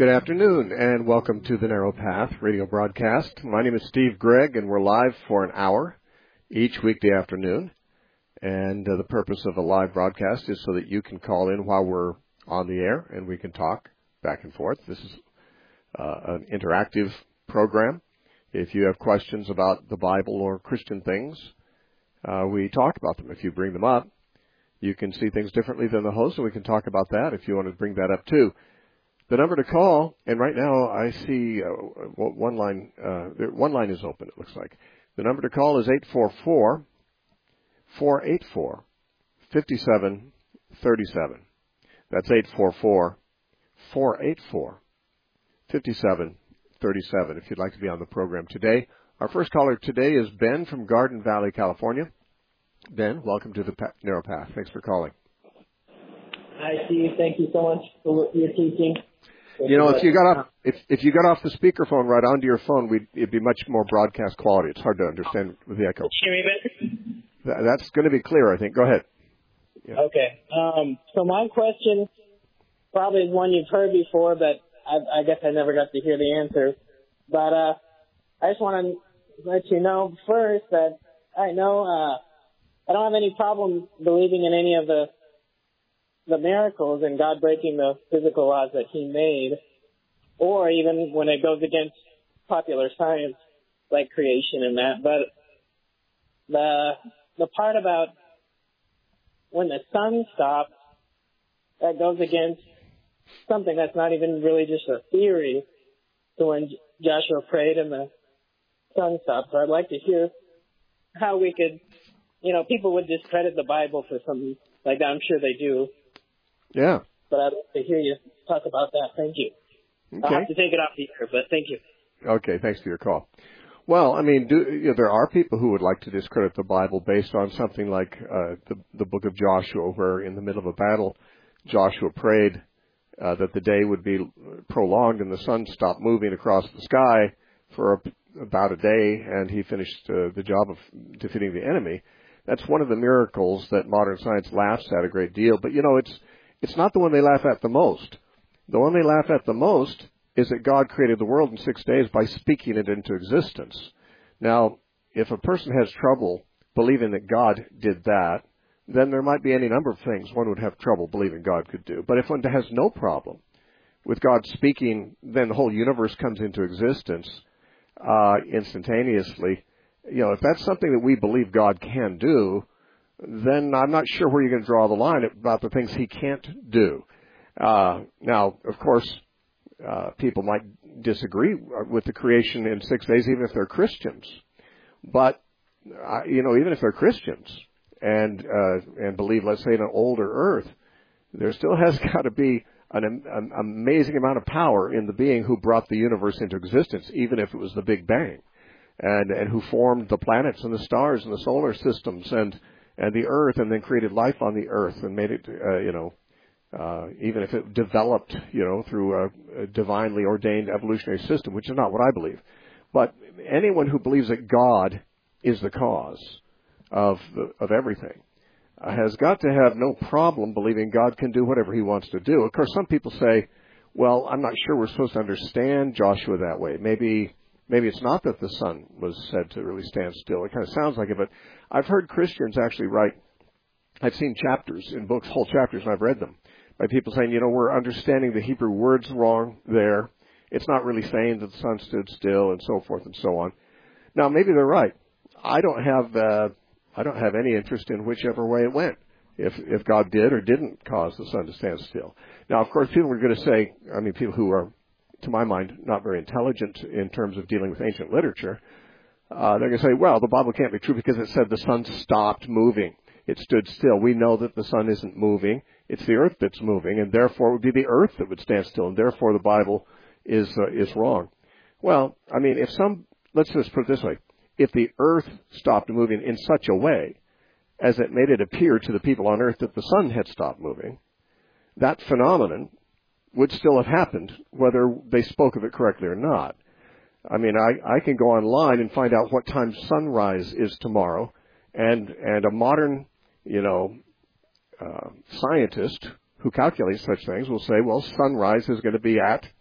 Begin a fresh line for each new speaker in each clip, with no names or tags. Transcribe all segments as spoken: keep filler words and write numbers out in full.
Good afternoon, and welcome to the Narrow Path radio broadcast. My name is Steve Gregg, and we're live for an hour each weekday afternoon. And uh, the purpose of a live broadcast is so that you can call in while we're on the air, and we can talk back and forth. This is uh, an interactive program. If you have questions about the Bible or Christian things, uh, we talk about them. If you bring them up, you can see things differently than the host, and we can talk about that if you want to bring that up too. The number to call, and right now I see uh, one line, uh, one line is open, it looks like. The number to call is eight four four, four eight four, five seven three seven. That's eight four four, four eight four, five seven three seven if you'd like to be on the program today. Our first caller today is Ben from Garden Valley, California. Ben, welcome to the Narrow Path. Thanks for calling.
Hi, Steve. Thank you so much for what you're teaching.
You know, if you got off if if you got off the speakerphone right onto your phone, we'd, it'd be much more broadcast quality. It's hard to understand with the echo.
Hear me better?
That's going to be clear, I think. Go ahead.
Yeah. Okay. Um, so my question probably is one you've heard before, but I, I guess I never got to hear the answer. But uh, I just want to let you know first that I know uh, I don't have any problem believing in any of the the miracles and God breaking the physical laws that he made, or even when it goes against popular science like creation and that. But the the part about when the sun stops, that goes against something that's not even really just a theory. So when Joshua prayed and the sun stopped, so I'd like to hear how we could, you know, people would discredit the Bible for something like that. I'm sure they do.
Yeah.
But I'd like to hear you talk about that. Thank you.
Okay.
I'll have to take it off the air, but thank you.
Okay, thanks for your call. Well, I mean, do, you know, there are people who would like to discredit the Bible based on something like uh, the, the book of Joshua, where in the middle of a battle, Joshua prayed uh, that the day would be prolonged and the sun stopped moving across the sky for a, about a day, and he finished uh, the job of defeating the enemy. That's one of the miracles that modern science laughs at a great deal. But, you know, it's It's not the one they laugh at the most. The one they laugh at the most is that God created the world in six days by speaking it into existence. Now, if a person has trouble believing that God did that, then there might be any number of things one would have trouble believing God could do. But if one has no problem with God speaking, then the whole universe comes into existence uh, instantaneously. You know, if that's something that we believe God can do, then I'm not sure where you're going to draw the line about the things he can't do. Uh, now, of course, uh, people might disagree with the creation in six days, even if they're Christians. But, uh, you know, even if they're Christians and uh, and believe, let's say, in an older earth, there still has got to be an, an amazing amount of power in the being who brought the universe into existence, even if it was the Big Bang, and, and who formed the planets and the stars and the solar systems and and the earth, and then created life on the earth and made it, uh, you know, uh, even if it developed, you know, through a, a divinely ordained evolutionary system, which is not what I believe. But anyone who believes that God is the cause of the, of everything uh, has got to have no problem believing God can do whatever he wants to do. Of course, some people say, well, I'm not sure we're supposed to understand Joshua that way. Maybe Maybe it's not that the sun was said to really stand still. It kind of sounds like it, but I've heard Christians actually write, I've seen chapters in books, whole chapters, and I've read them, by people saying, you know, we're understanding the Hebrew words wrong there. It's not really saying that the sun stood still, and so forth and so on. Now, maybe they're right. I don't have uh, I don't have any interest in whichever way it went, if if God did or didn't cause the sun to stand still. Now, of course, people are going to say, I mean, people who are, to my mind, not very intelligent in terms of dealing with ancient literature, uh, they're going to say, well, the Bible can't be true because it said the sun stopped moving. It stood still. We know that the sun isn't moving. It's the earth that's moving, and therefore it would be the earth that would stand still, and therefore the Bible is uh, is wrong. Well, I mean, if some, let's just put it this way. If the earth stopped moving in such a way as it made it appear to the people on earth that the sun had stopped moving, that phenomenon would still have happened, whether they spoke of it correctly or not. I mean, I, I can go online and find out what time sunrise is tomorrow, and and a modern, you know, uh, scientist who calculates such things will say, well, sunrise is going to be at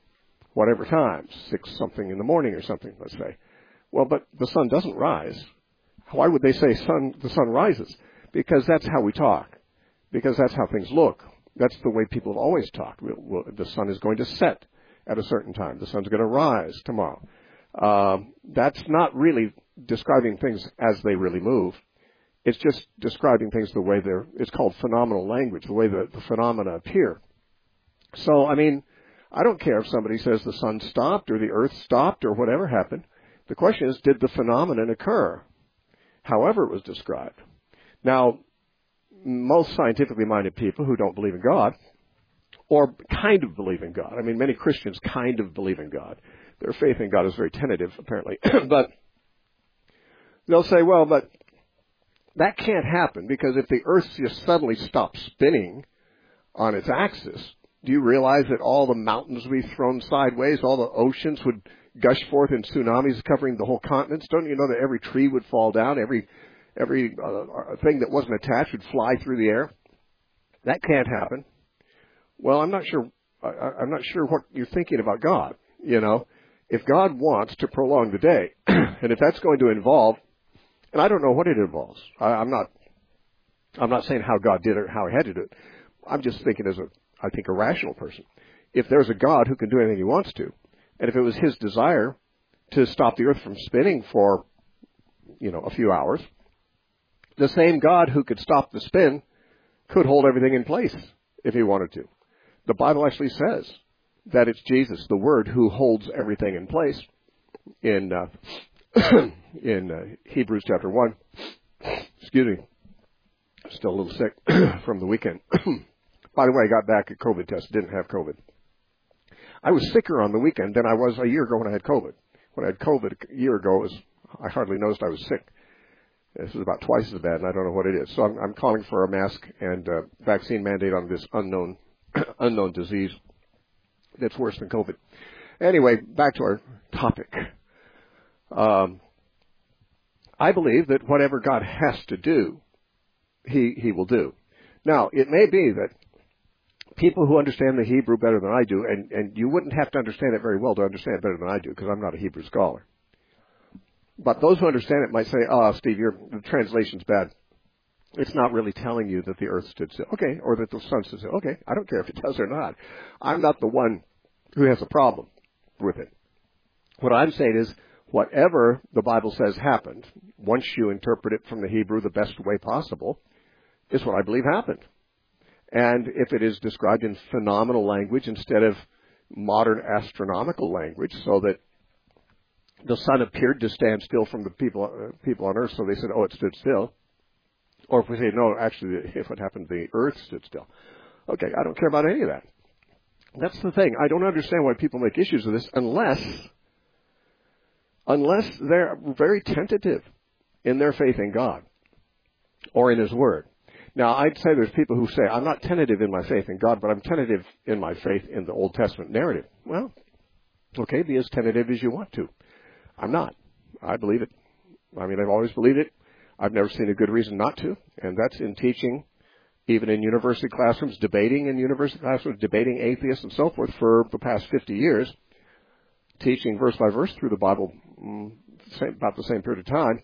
whatever time, six something in the morning or something, let's say. Well, but the sun doesn't rise. Why would they say sun, the sun rises? Because that's how we talk. Because that's how things look. That's the way people have always talked. We'll, we'll, the sun is going to set at a certain time. The sun's going to rise tomorrow. Um, that's not really describing things as they really move. It's just describing things the way they're, it's called phenomenal language, the way the, the phenomena appear. So, I mean, I don't care if somebody says the sun stopped or the earth stopped or whatever happened. The question is, did the phenomenon occur? However it was described. Now, most scientifically minded people who don't believe in God, or kind of believe in God, I mean, many Christians kind of believe in God. Their faith in God is very tentative, apparently. But they'll say, well, but that can't happen because if the earth just suddenly stopped spinning on its axis, do you realize that all the mountains would be thrown sideways, all the oceans would gush forth in tsunamis covering the whole continents? Don't you know that every tree would fall down, every every uh, thing that wasn't attached would fly through the air? That can't happen. Well, I'm not sure. I, I'm not sure what you're thinking about God. You know, if God wants to prolong the day, and if that's going to involve, and I don't know what it involves. I, I'm not. I'm not saying how God did it or how He had to do it. I'm just thinking as a, I think, a rational person. If there's a God who can do anything He wants to, and if it was His desire to stop the earth from spinning for, you know, a few hours, the same God who could stop the spin could hold everything in place if He wanted to. The Bible actually says that it's Jesus, the Word, who holds everything in place in uh, in uh, Hebrews chapter one. Excuse me. Still a little sick from the weekend. By the way, I got back a COVID test. Didn't have COVID. I was sicker on the weekend than I was a year ago when I had COVID. When I had COVID a year ago, it was, I hardly noticed I was sick. This is about twice as bad, and I don't know what it is. So I'm, I'm calling for a mask and uh, vaccine mandate on this unknown unknown disease that's worse than COVID. Anyway, back to our topic. Um, I believe that whatever God has to do, He He will do. Now, it may be that people who understand the Hebrew better than I do, and, and you wouldn't have to understand it very well to understand it better than I do, because I'm not a Hebrew scholar. But those who understand it might say, oh, Steve, your, the translation's bad. It's not really telling you that the earth stood still. Okay, or that the sun stood still. Okay, I don't care if it does or not. I'm not the one who has a problem with it. What I'm saying is, whatever the Bible says happened, once you interpret it from the Hebrew the best way possible, is what I believe happened. And if it is described in phenomenal language instead of modern astronomical language, so that the sun appeared to stand still from the people uh, people on earth, so they said, oh, it stood still. Or if we say, no, actually, if it happened, the earth stood still. Okay, I don't care about any of that. That's the thing. I don't understand why people make issues of this unless, unless they're very tentative in their faith in God or in His Word. Now, I'd say there's people who say, I'm not tentative in my faith in God, but I'm tentative in my faith in the Old Testament narrative. Well, okay, be as tentative as you want to. I'm not. I believe it. I mean, I've always believed it. I've never seen a good reason not to, and that's in teaching, even in university classrooms, debating in university classrooms, debating atheists and so forth for the past fifty years, teaching verse by verse through the Bible mm, same, about the same period of time.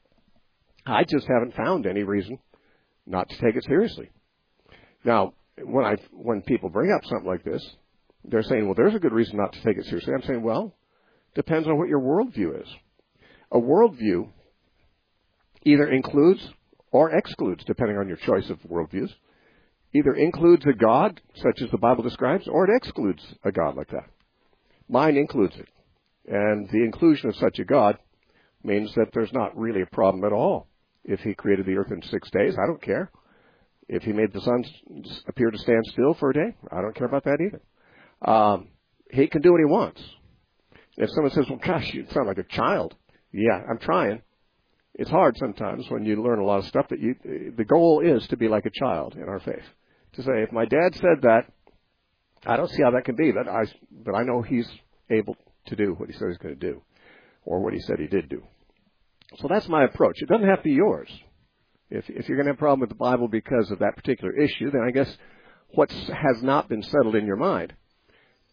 I just haven't found any reason not to take it seriously. Now, when I when people bring up something like this, they're saying, well, there's a good reason not to take it seriously. I'm saying, well, depends on what your worldview is. A worldview either includes or excludes, depending on your choice of worldviews, either includes a God, such as the Bible describes, or it excludes a God like that. Mine includes it. And the inclusion of such a God means that there's not really a problem at all. If He created the earth in six days, I don't care. If He made the sun appear to stand still for a day, I don't care about that either. Um, he can do what He wants. If someone says, well, gosh, you sound like a child. Yeah, I'm trying. It's hard sometimes when you learn a lot of stuff that you, the goal is to be like a child in our faith. To say, if my dad said that, I don't see how that can be, but I, but I know He's able to do what He said He's going to do, or what He said He did do. So that's my approach. It doesn't have to be yours. If, if you're going to have a problem with the Bible because of that particular issue, then I guess what has not been settled in your mind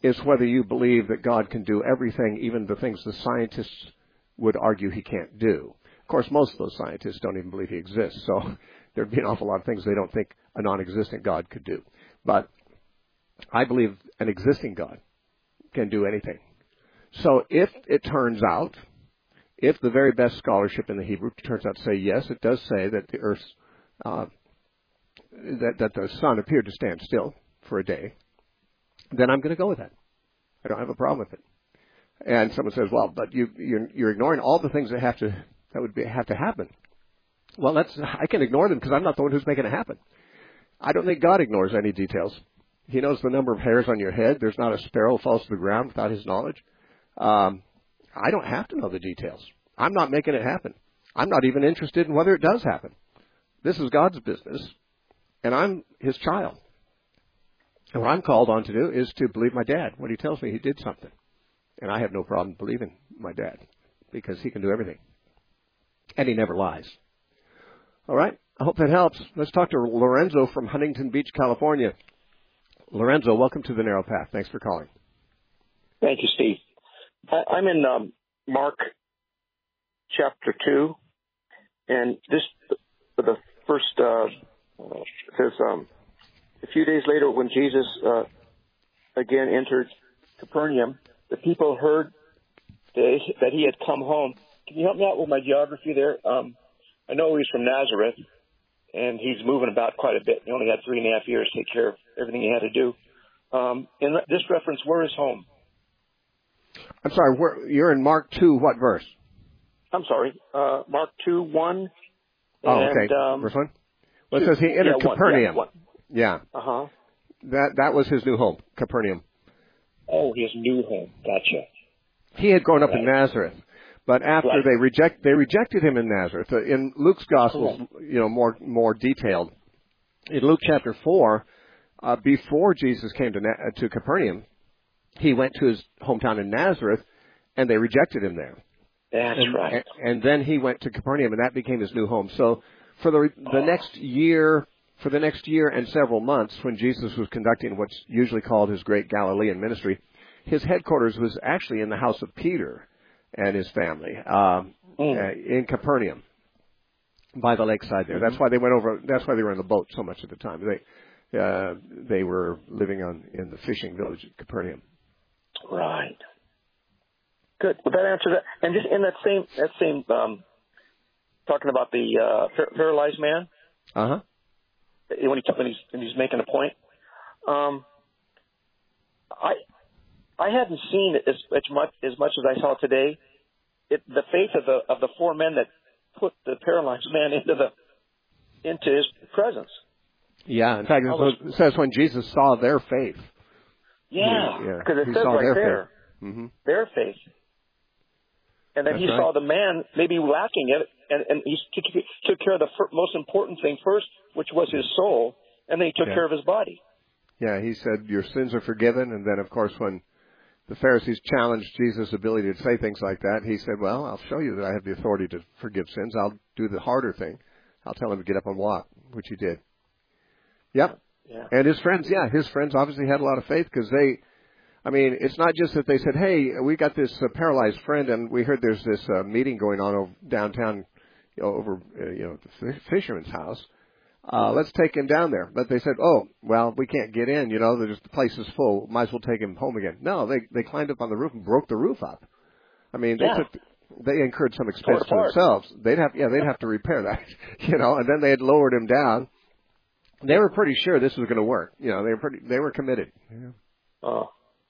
is whether you believe that God can do everything, even the things the scientists would argue he can't do. Of course, most of those scientists don't even believe he exists, so there'd be an awful lot of things they don't think a non-existent God could do. But I believe an existing God can do anything. So if it turns out, if the very best scholarship in the Hebrew turns out to say, yes, it does say that the earth's, uh, that, that the sun appeared to stand still for a day, then I'm going to go with that. I don't have a problem with it. And someone says, well, but you, you're, you're ignoring all the things that have to, that would be, have to happen. Well, that's, I can ignore them because I'm not the one who's making it happen. I don't think God ignores any details. He knows the number of hairs on your head. There's not a sparrow falls to the ground without his knowledge. Um, I don't have to know the details. I'm not making it happen. I'm not even interested in whether it does happen. This is God's business, and I'm his child. And what I'm called on to do is to believe my dad when he tells me he did something. And I have no problem believing my dad because he can do everything. And he never lies. All right. I hope that helps. Let's talk to Lorenzo from Huntington Beach, California. Lorenzo, welcome to the Narrow Path. Thanks for calling.
Thank you, Steve. I, I'm in um, Mark chapter two, and this the first uh, says um, a few days later when Jesus uh, again entered Capernaum, the people heard that he had come home. Can you help me out with my geography there? Um, I know he's from Nazareth, and he's moving about quite a bit. He only had three and a half years to take care of everything he had to do. Um, in this reference, where is home?
I'm sorry, where, you're in Mark two, what verse?
I'm sorry, uh, Mark two, one.
Oh,
and,
okay.
Um,
verse one? Well, it
two.
says he entered
yeah,
Capernaum.
One, yeah.
yeah.
yeah. Uh-huh.
That, that was his new home, Capernaum.
Oh, his new home. Gotcha.
He had grown up
right.
in Nazareth. But after
right.
they reject, they rejected him in Nazareth. Uh, In Luke's gospel, you know, more more detailed. In Luke chapter four, uh, before Jesus came to Na- to Capernaum, he went to his hometown in Nazareth, and they rejected him there.
That's
and,
right.
And, and then he went to Capernaum, and that became his new home. So for the the
oh.
next year, for the next year and several months, when Jesus was conducting what's usually called his great Galilean ministry, his headquarters was actually in the house of Peter and his family um,
mm.
uh, in Capernaum, by the lakeside there.
Mm-hmm.
That's why they went over. That's why they were in the boat so much of the time. They uh, they were living on in the fishing village at Capernaum.
Right. Good. Well, that answers that. And just in that same that same um, talking about the uh, paralyzed man.
Uh huh.
When he when he's when he's making a point, um, I. I hadn't seen it as, as much as much as I saw today. It, the faith of the of the four men that put the paralyzed man into the into his presence.
Yeah, in fact,
was,
it says when Jesus saw their faith.
Yeah,
he, yeah
because it
he
says
saw
right
their
there,
faith. Mm-hmm.
their faith. And then
That's
he
right.
saw the man maybe lacking it, and, and he took, took care of the fir- most important thing first, which was his soul, and then he took
yeah.
care of his body.
Yeah, he said, your sins are forgiven, and then, of course, when the Pharisees challenged Jesus' ability to say things like that, he said, well, I'll show you that I have the authority to forgive sins. I'll do the harder thing. I'll tell him to get up and walk, which he did. Yep.
Yeah.
And his friends, yeah, his friends obviously had a lot of faith because they, I mean, it's not just that they said, hey, we got this uh, paralyzed friend and we heard there's this uh, meeting going on over downtown, you know, over, uh, you know, the fisherman's house. Uh, let's take him down there. But they said, oh, well, we can't get in, you know, there's, the place is full. Might as well take him home again. No, they, they climbed up on the roof and broke the roof up. I mean, they
yeah.
took, they incurred some expense to
apart.
themselves. They'd have, yeah, they'd have to repair that, you know, and then they had lowered him down. They were pretty sure this was going to work. You know, they were pretty, they were committed. Yeah.
Oh.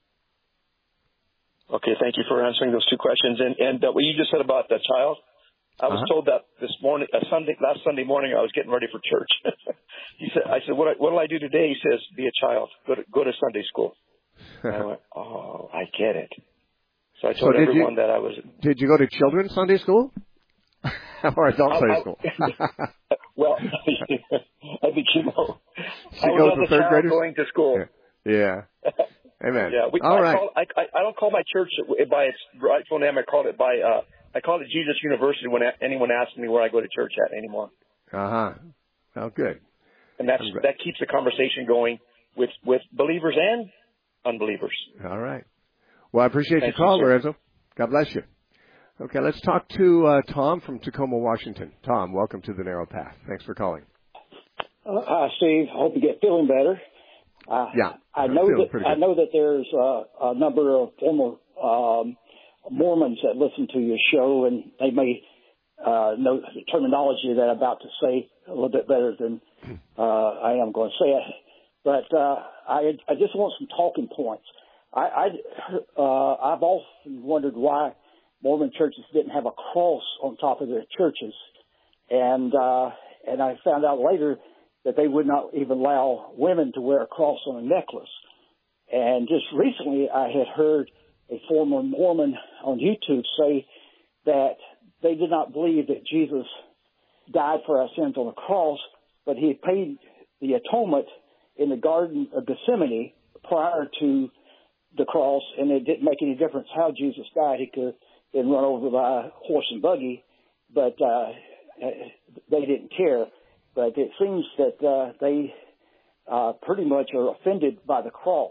Okay, thank you for answering those two questions. And, and uh, what you just said about the child, I was
uh-huh.
told that this morning, uh, Sunday, last Sunday morning, I was getting ready for church. he said, I said, what, I, what will I do today? He says, be a child. Go to, go to Sunday school. And I went, oh, I get it. So I told
so
everyone
you,
that I was.
Did you go to children's Sunday school? Or adult
I,
Sunday
I,
school?
well, I think you know.
She
I was
goes
as
to
a
third
child
graders?
going to school.
Yeah. yeah. Amen.
Yeah, we,
All
I
right.
Call, I, I, I don't call my church by its rightful name. I call it by, uh, I call it Jesus University when anyone asks me where I go to church at anymore.
Uh-huh. Well, good.
And that's, that keeps the conversation going with, with believers and unbelievers.
All right. Well, I appreciate
Thank
your call,
you,
Lorenzo. God bless you. Okay, let's talk to uh, Tom from Tacoma, Washington. Tom, welcome to the Narrow Path. Thanks for calling.
Uh, hi, Steve. Hope you get feeling better. Uh,
Yeah,
I know
feeling
that
pretty
I
good.
know that there's uh, a number of former um, Mormons that listen to your show, and they may uh, know the terminology that I'm about to say a little bit better than uh, I am going to say it. But uh, I I just want some talking points. I, I uh, I've often wondered why Mormon churches didn't have a cross on top of their churches, and uh, and I found out later that they would not even allow women to wear a cross on a necklace. And just recently, I had heard a former Mormon on YouTube say that they did not believe that Jesus died for our sins on the cross, but he had paid the atonement in the Garden of Gethsemane prior to the cross, and it didn't make any difference how Jesus died. He could have been run over by a horse and buggy, but uh, they didn't care. But it seems that uh, they uh, pretty much are offended by the cross.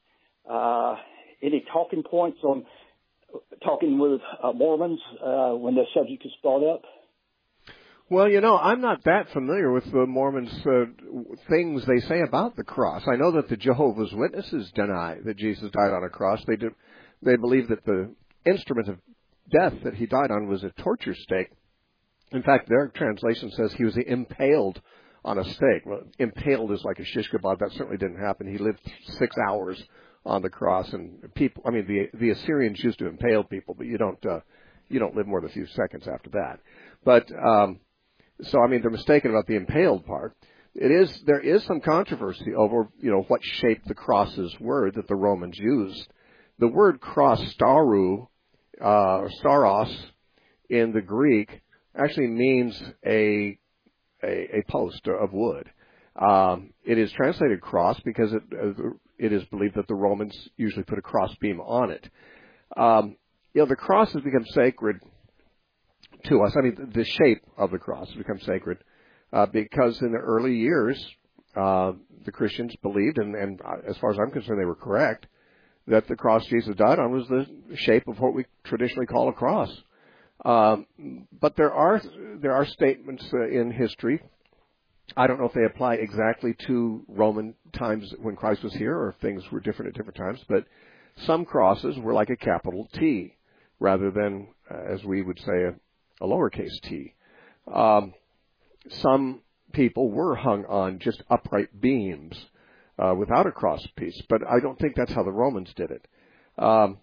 Uh, any talking points on talking with uh, Mormons uh, when this subject is brought up?
Well, you know, I'm not that familiar with the Mormons' uh, things they say about the cross. I know that the Jehovah's Witnesses deny that Jesus died on a cross. They do, they believe that the instrument of death that he died on was a torture stake. In fact, their translation says he was impaled on a stake. Well, impaled is like a shish kebab. That certainly didn't happen. He lived six hours on the cross, and people. I mean, the the Assyrians used to impale people, but you don't uh, you don't live more than a few seconds after that. But um, so, I mean, they're mistaken about the impaled part. It is there is some controversy over you know what shape the crosses were that the Romans used. The word cross, staru, uh, or staros, in the Greek actually means a a, a post of wood. Um, it is translated cross because it uh, it is believed that the Romans usually put a cross beam on it. Um, you know, the cross has become sacred to us. I mean, the shape of the cross has become sacred uh, because in the early years, uh, the Christians believed, and, and as far as I'm concerned, they were correct, that the cross Jesus died on was the shape of what we traditionally call a cross. Um, but there are there are statements uh, in history. I don't know if they apply exactly to Roman times when Christ was here, or if things were different at different times. But some crosses were like a capital T, rather than, uh, as we would say, a, a lowercase t. Um, some people were hung on just upright beams uh, without a cross piece, but I don't think that's how the Romans did it. Um,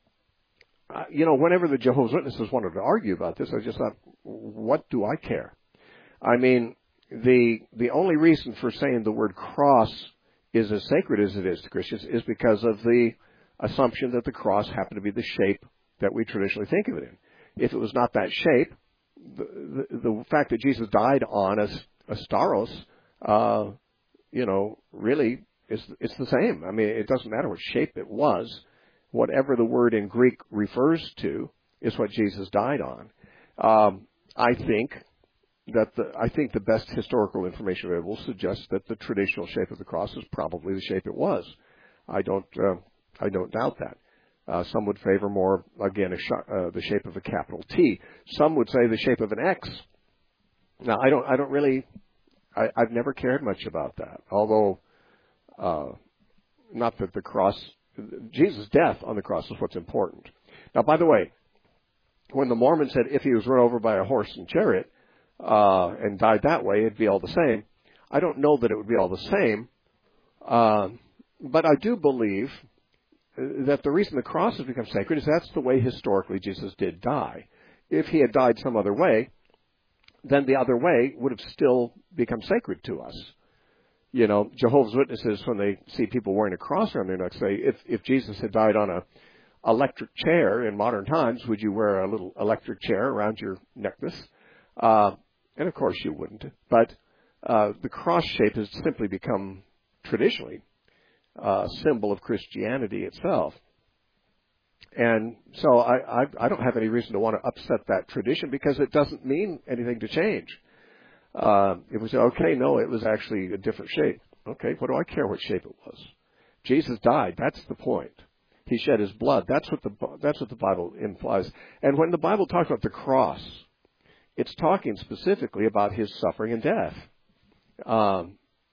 You know, whenever the Jehovah's Witnesses wanted to argue about this, I just thought, what do I care? I mean, the the only reason for saying the word cross is as sacred as it is to Christians is because of the assumption that the cross happened to be the shape that we traditionally think of it in. If it was not that shape, the, the, the fact that Jesus died on a, a staros, uh, you know, really is it's the same. I mean, it doesn't matter what shape it was. Whatever the word in Greek refers to is what Jesus died on. Um, I think that the I think the best historical information available suggests that the traditional shape of the cross is probably the shape it was. I don't uh, I don't doubt that. Uh, some would favor more again a sh- uh, the shape of a capital T. Some would say the shape of an X. Now I don't I don't really I, I've never cared much about that. Although uh, not that the cross. Jesus' death on the cross is what's important. Now, by the way, when the Mormons said if he was run over by a horse and chariot uh, and died that way, it'd be all the same. I don't know that it would be all the same, uh, but I do believe that the reason the cross has become sacred is that's the way historically Jesus did die. If he had died some other way, then the other way would have still become sacred to us. You know, Jehovah's Witnesses, when they see people wearing a cross around their neck, say, if, if Jesus had died on a electric chair in modern times, would you wear a little electric chair around your necklace? Uh, and of course you wouldn't. But uh, the cross shape has simply become traditionally a symbol of Christianity itself. And so I, I, I don't have any reason to want to upset that tradition because it doesn't mean anything to change. Uh, if we say, okay, no, it was actually a different shape. Okay, what do I care what shape it was? Jesus died. That's the point. He shed his blood. That's what the that's what the Bible implies. And when the Bible talks about the cross, it's talking specifically about his suffering and death. Um,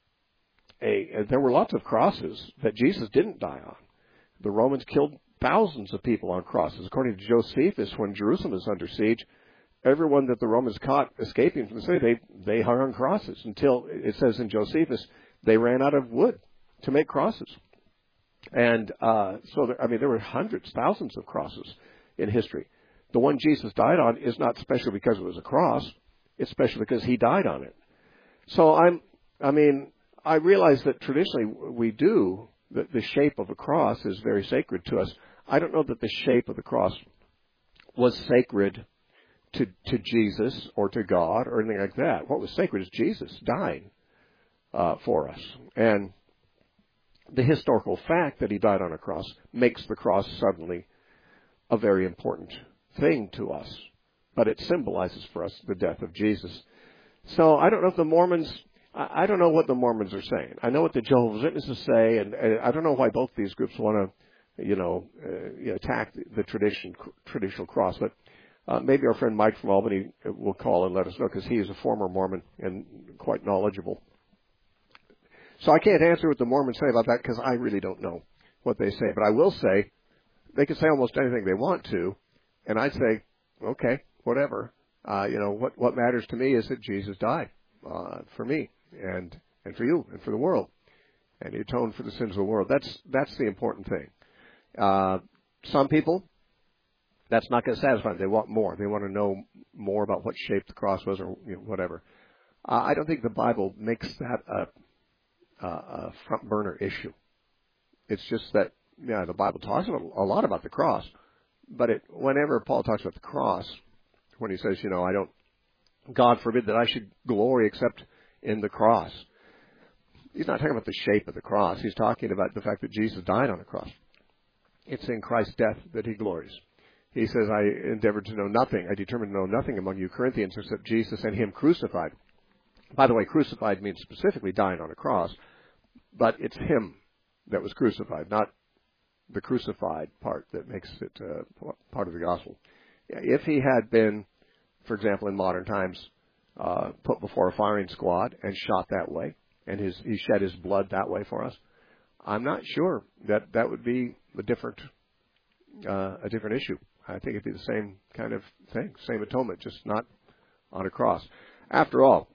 a, there were lots of crosses that Jesus didn't die on. The Romans killed thousands of people on crosses. According to Josephus, when Jerusalem is under siege, everyone that the Romans caught escaping from the city, they, they hung on crosses until, it says in Josephus, they ran out of wood to make crosses. And uh, so, there, I mean, there were hundreds, thousands of crosses in history. The one Jesus died on is not special because it was a cross. It's special because he died on it. So I'm, I mean, I realize that traditionally we do, that the shape of a cross is very sacred to us. I don't know that the shape of the cross was sacred to to Jesus or to God or anything like that. What was sacred is Jesus dying uh, for us. And the historical fact that he died on a cross makes the cross suddenly a very important thing to us. But it symbolizes for us the death of Jesus. So I don't know if the Mormons, I don't know what the Mormons are saying. I know what the Jehovah's Witnesses say, and, and I don't know why both these groups want to, you know, uh, you know attack the tradition, traditional cross. But uh, maybe our friend Mike from Albany will call and let us know, because he is a former Mormon and quite knowledgeable. So I can't answer what the Mormons say about that, because I really don't know what they say. But I will say they can say almost anything they want to, and I'd say, okay, whatever. Uh, you know, what, what matters to me is that Jesus died uh, for me and and for you and for the world, and he atoned for the sins of the world. That's that's the important thing. Uh, some people, that's not going to satisfy them. They want more. They want to know more about what shape the cross was, or you know, whatever. Uh, I don't think the Bible makes that a Uh, a front burner issue. It's just that, yeah, the Bible talks about, a lot about the cross, but it, whenever Paul talks about the cross, when he says, you know, I don't, God forbid that I should glory except in the cross. He's not talking about the shape of the cross. He's talking about the fact that Jesus died on the cross. It's in Christ's death that he glories. He says, I endeavored to know nothing. I determined to know nothing among you Corinthians except Jesus and him crucified. By the way, crucified means specifically dying on a cross, but it's him that was crucified, not the crucified part that makes it uh, part of the gospel. If he had been, for example, in modern times, uh, put before a firing squad and shot that way, and his, he shed his blood that way for us, I'm not sure that that would be a different uh, a different issue. I think it'd be the same kind of thing, same atonement, just not on a cross. After all,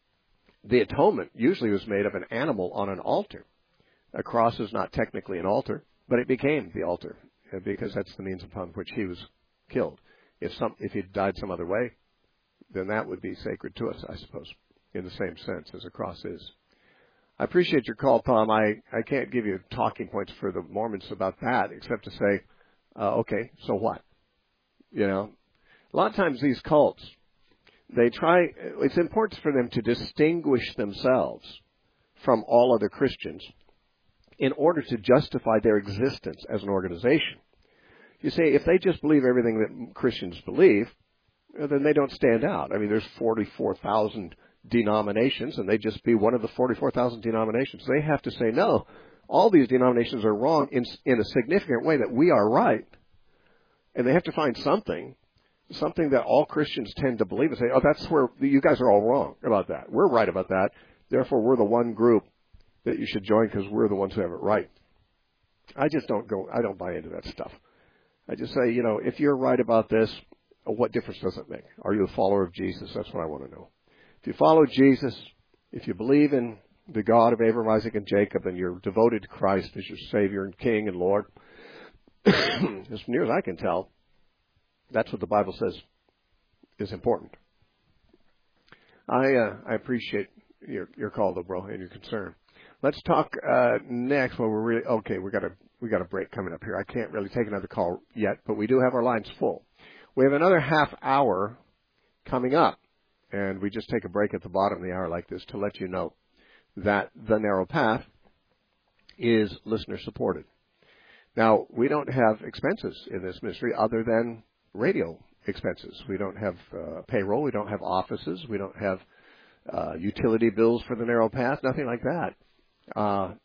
the atonement usually was made of an animal on an altar. A cross is not technically an altar, but it became the altar because that's the means upon which he was killed. If some, if he died some other way, then that would be sacred to us, I suppose, in the same sense as a cross is. I appreciate your call, Tom. I, I can't give you talking points for the Mormons about that, except to say, uh, okay, so what? You know, a lot of times these cults, they try, it's important for them to distinguish themselves from all other Christians in order to justify their existence as an organization. You see, if they just believe everything that Christians believe, then they don't stand out. I mean, there's forty-four thousand denominations, and they just be one of the forty-four thousand denominations. They have to say, no, all these denominations are wrong in, in a significant way that we are right. And they have to find something something that all Christians tend to believe and say, oh, that's where you guys are all wrong about that. We're right about that. Therefore, we're the one group that you should join because we're the ones who have it right. I just don't go, I don't buy into that stuff. I just say, you know, if you're right about this, what difference does it make? Are you a follower of Jesus? That's what I want to know. If you follow Jesus, if you believe in the God of Abraham, Isaac, and Jacob, and you're devoted to Christ as your Savior and King and Lord, as near as I can tell, that's what the Bible says is important. I uh, I appreciate your your call, though, bro, and your concern. Let's talk uh, next. Well, we're really okay. We got a we got a break coming up here. I can't really take another call yet, but we do have our lines full. We have another half hour coming up, and we just take a break at the bottom of the hour like this to let you know that the Narrow Path is listener supported. Now, we don't have expenses in this ministry other than radio expenses. We don't have uh, payroll. We don't have offices. We don't have uh, utility bills for the Narrow Path, nothing like that. Uh,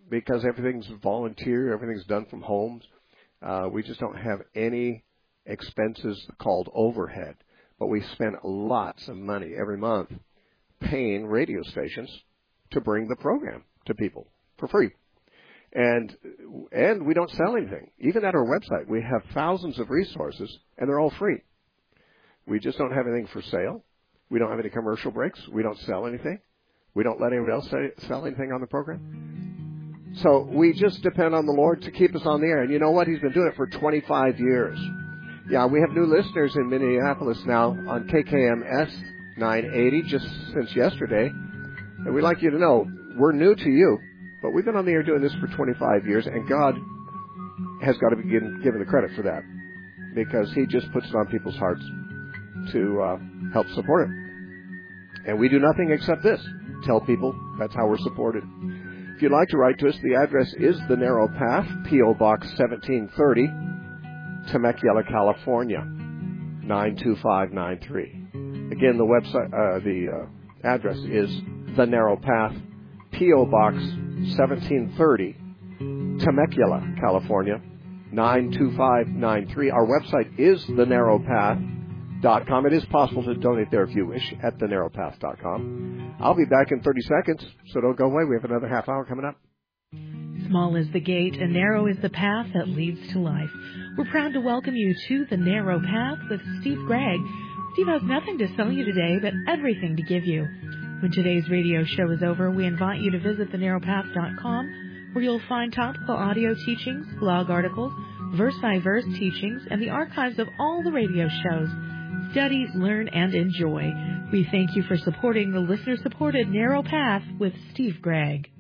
because everything's volunteer, everything's done from homes. Uh, we just don't have any expenses called overhead. But we spend lots of money every month paying radio stations to bring the program to people for free. And and we don't sell anything. Even at our website, we have thousands of resources, and they're all free. We just don't have anything for sale. We don't have any commercial breaks. We don't sell anything. We don't let anyone else say, sell anything on the program. So we just depend on the Lord to keep us on the air. And you know what? He's been doing it for twenty-five years. Yeah, we have new listeners in Minneapolis now on K K M S nine eighty just since yesterday. And we'd like you to know, we're new to you, but we've been on the air doing this for twenty-five years, and God has got to be given, given the credit for that, because He just puts it on people's hearts to uh, help support it. And we do nothing except this. Tell people that's how we're supported. If you'd like to write to us, the address is The Narrow Path, P O. Box seventeen thirty, Temecula, California, nine two five nine three. Again, the website, uh, the uh, address is The Narrow Path, P O. Box seventeen thirty, Temecula, California, nine two five nine three. Our website is the narrow path dot com. It is possible to donate there if you wish at the narrow path dot com. I'll be back in thirty seconds, so don't go away. We have another half hour coming up.
Small is the gate and narrow is the path that leads to life. We're proud to welcome you to The Narrow Path with Steve Gregg. Steve has nothing to sell you today, but everything to give you. When today's radio show is over, we invite you to visit the narrow path dot com, where you'll find topical audio teachings, blog articles, verse-by-verse teachings, and the archives of all the radio shows. Study, learn, and enjoy. We thank you for supporting the listener-supported Narrow Path with Steve Gregg.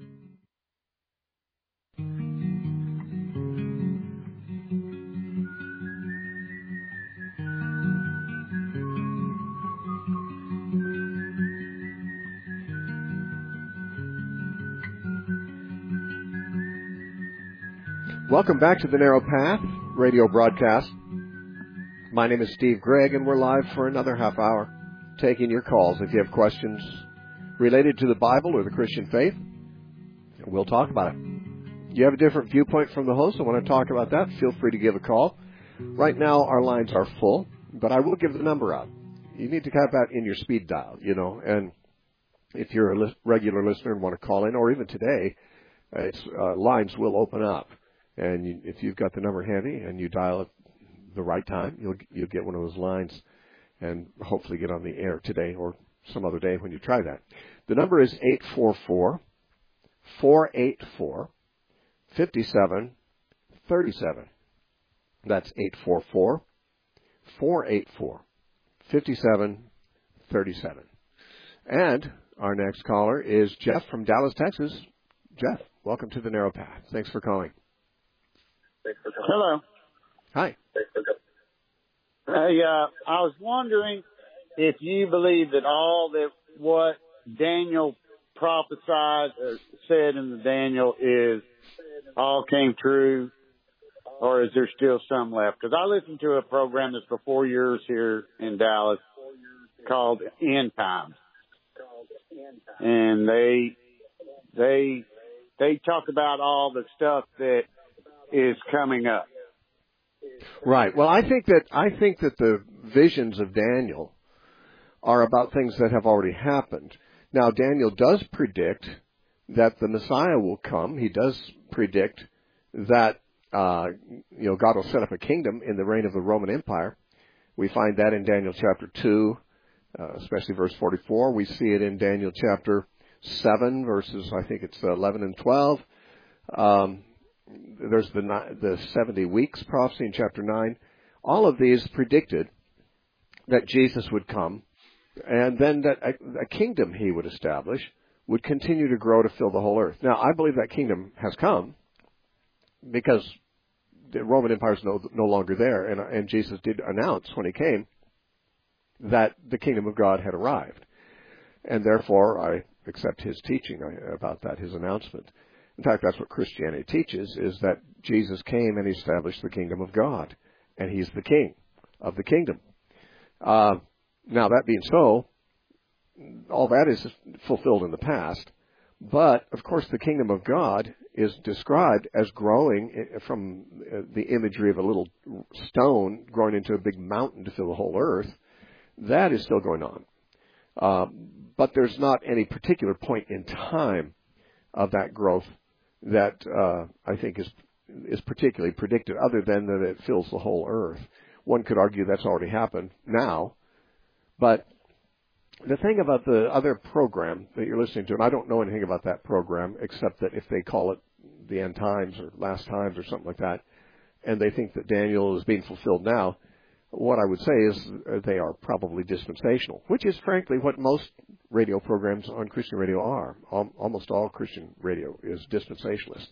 Welcome back to the Narrow Path radio broadcast. My name is Steve Gregg, and we're live for another half hour, taking your calls. If you have questions related to the Bible or the Christian faith, we'll talk about it. If you have a different viewpoint from the host and want to talk about that, feel free to give a call. Right now, our lines are full, but I will give the number out. You need to have that in your speed dial, you know, and if you're a li- regular listener and want to call in, or even today, uh, it's, uh, lines will open up. And you, if you've got the number handy and you dial it the right time, you'll you'll get one of those lines and hopefully get on the air today or some other day when you try that. The number is eight four four, four eight four, five seven three seven. That's eight four four, four eight four, five seven three seven. And our next caller is Jeff from Dallas, Texas. Jeff, welcome to the Narrow Path. Thanks for calling.
Hello.
Hi.
Hey, uh, I was wondering if you believe that all that what Daniel prophesied or said in the Daniel is all came true, or is there still some left? Because I listened to a program that's for four years here in Dallas called End Times, and they they they talk about all the stuff that is coming up.
Right. Well, I think that I think that the visions of Daniel are about things that have already happened. Now, Daniel does predict that the Messiah will come. He does predict that uh, you know God will set up a kingdom in the reign of the Roman Empire. We find that in Daniel chapter two, uh, especially verse forty-four. We see it in Daniel chapter seven, verses I think it's eleven and twelve. Um, There's the the seventy weeks prophecy in chapter nine. All of these predicted that Jesus would come, and then that a, a kingdom he would establish would continue to grow to fill the whole earth. Now, I believe that kingdom has come because the Roman Empire is no, no longer there, and, and Jesus did announce when he came that the kingdom of God had arrived. And therefore, I accept his teaching about that, his announcement. In fact, that's what Christianity teaches, is that Jesus came and established the kingdom of God, and he's the king of the kingdom. Uh, now, that being so, all that is fulfilled in the past, But, of course, the kingdom of God is described as growing from the imagery of a little stone growing into a big mountain to fill the whole earth. That is still going on. Uh, but there's not any particular point in time of that growth that uh, I think is is particularly predicted, other than that it fills the whole earth. One could argue that's already happened now. But the thing about the other program that you're listening to, and I don't know anything about that program except that if they call it the end times or last times or something like that, and they think that Daniel is being fulfilled now, what I would say is they are probably dispensational, which is frankly what most radio programs on Christian radio are. Almost all Christian radio is dispensationalist.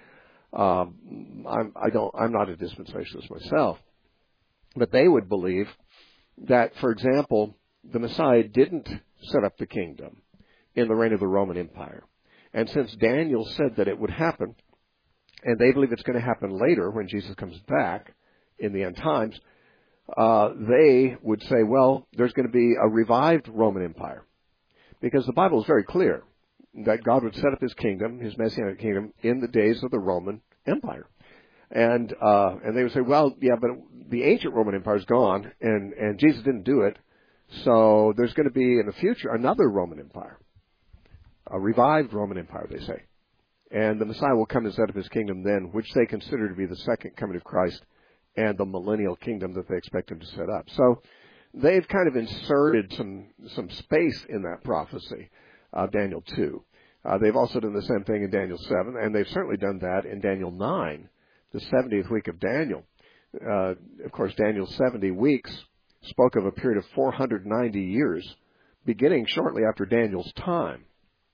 Um, I'm, I don't, I'm not a dispensationalist myself, but they would believe that, for example, the Messiah didn't set up the kingdom in the reign of the Roman Empire. And since Daniel said that it would happen, and they believe it's going to happen later when Jesus comes back in the end times, uh, they would say, well, there's going to be a revived Roman Empire. Because the Bible is very clear that God would set up his kingdom, his messianic kingdom, in the days of the Roman Empire. And uh, and they would say, well, yeah, but the ancient Roman Empire is gone, and, and Jesus didn't do it, so there's going to be in the future another Roman Empire, a revived Roman Empire, they say. And the Messiah will come and set up his kingdom then, which they consider to be the second coming of Christ and the millennial kingdom that they expect him to set up. So they've kind of inserted some some space in that prophecy of Daniel two. Uh, they've also done the same thing in Daniel seven, and they've certainly done that in Daniel nine, the seventieth week of Daniel. Uh, of course, Daniel's seventy weeks spoke of a period of four hundred ninety years, beginning shortly after Daniel's time.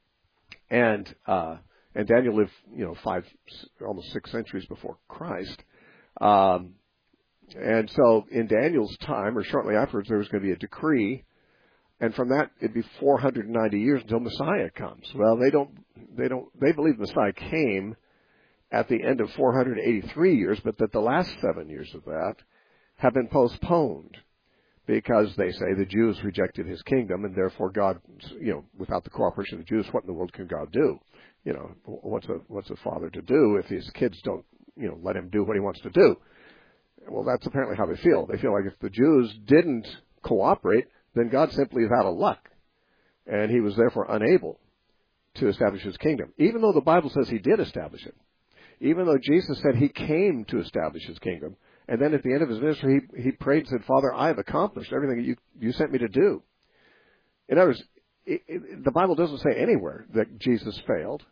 And uh, and Daniel lived, you know, five, almost six centuries before Christ. Um, and so in Daniel's time, or shortly afterwards, there was going to be a decree, and from that it'd be four hundred ninety years until Messiah comes. Well, they don't, they don't, they believe Messiah came at the end of four hundred eighty-three years, but that the last seven years of that have been postponed because they say the Jews rejected his kingdom, and therefore God, you know, without the cooperation of the Jews, what in the world can God do? You know, what's a what's a father to do if his kids don't, you know, let him do what he wants to do? Well, that's apparently how they feel. They feel like if the Jews didn't cooperate, then God simply is out of luck, and he was therefore unable to establish his kingdom, even though the Bible says he did establish it. Even though Jesus said he came to establish his kingdom, and then at the end of his ministry, he, he prayed and said, Father, I have accomplished everything that you, you sent me to do. In other words, it, it, the Bible doesn't say anywhere that Jesus failed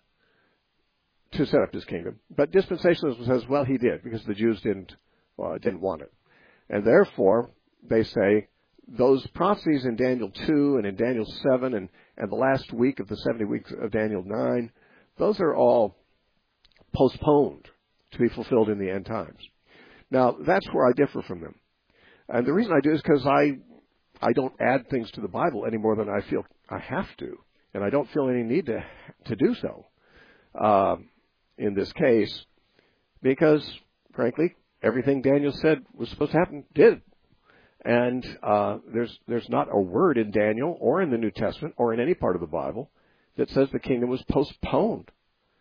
to set up his kingdom, but dispensationalism says, well, he did, because the Jews didn't uh, didn't want it. And therefore, they say, those prophecies in Daniel two and in Daniel seven and, and the last week of the seventy weeks of Daniel nine, those are all postponed to be fulfilled in the end times. Now, that's where I differ from them. And the reason I do is because I I don't add things to the Bible any more than I feel I have to. And I don't feel any need to to do so uh, in this case because, frankly, everything Daniel said was supposed to happen did. And uh, there's there's not a word in Daniel or in the New Testament or in any part of the Bible that says the kingdom was postponed.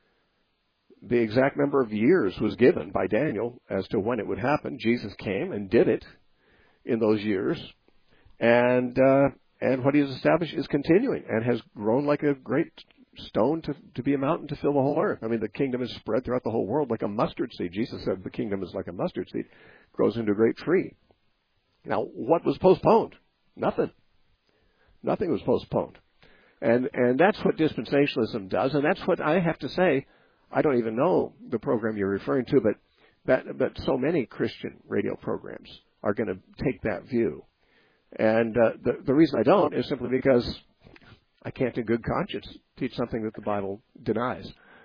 The exact number of years was given by Daniel as to when it would happen. Jesus came and did it in those years. And uh, and what he has established is continuing and has grown like a great stone to, to be a mountain to fill the whole earth. I mean, the kingdom is spread throughout the whole world like a mustard seed. Jesus said the kingdom is like a mustard seed, grows into a great tree. Now, what was postponed? Nothing. Nothing was postponed. And and that's what dispensationalism does, and that's what I have to say. I don't even know the program you're referring to, but that, but so many Christian radio programs are going to take that view. And uh, the, the reason I don't is simply because I can't in good conscience teach something that the Bible denies.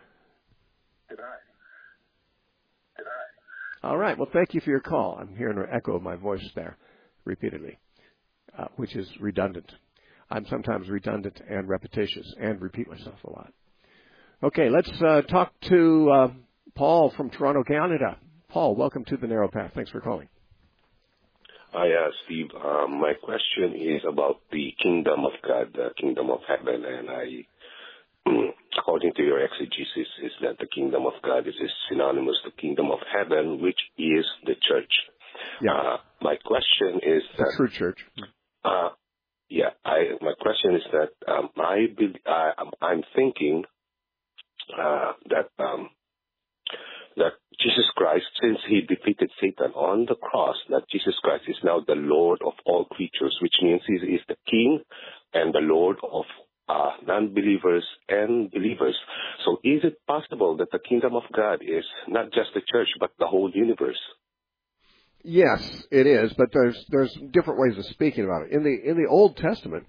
Deny. Deny.
All right. Well, thank you for your call. I'm hearing an echo of my voice there repeatedly, uh, which is redundant. I'm sometimes redundant and repetitious and repeat myself a lot. Okay, let's uh, talk to uh, Paul from Toronto, Canada. Paul, welcome to the Narrow Path. Thanks for calling.
Hi, uh, Steve. Um, my question is about the kingdom of God, the kingdom of heaven, and I according to your exegesis, is that the kingdom of God is synonymous to kingdom of heaven, which is the church.
Yeah.
Uh, my question is
the
that,
true church.
Uh, yeah, I, my question is that um, I, I I'm thinking uh, that um, that Jesus Christ, since he defeated Satan on the cross, that Jesus Christ is now the Lord of all creatures, which means he is the King and the Lord of uh, non-believers and believers. So is it possible that the kingdom of God is not just the church, but the whole universe?
Yes, it is, but there's there's different ways of speaking about it. In the in the Old Testament,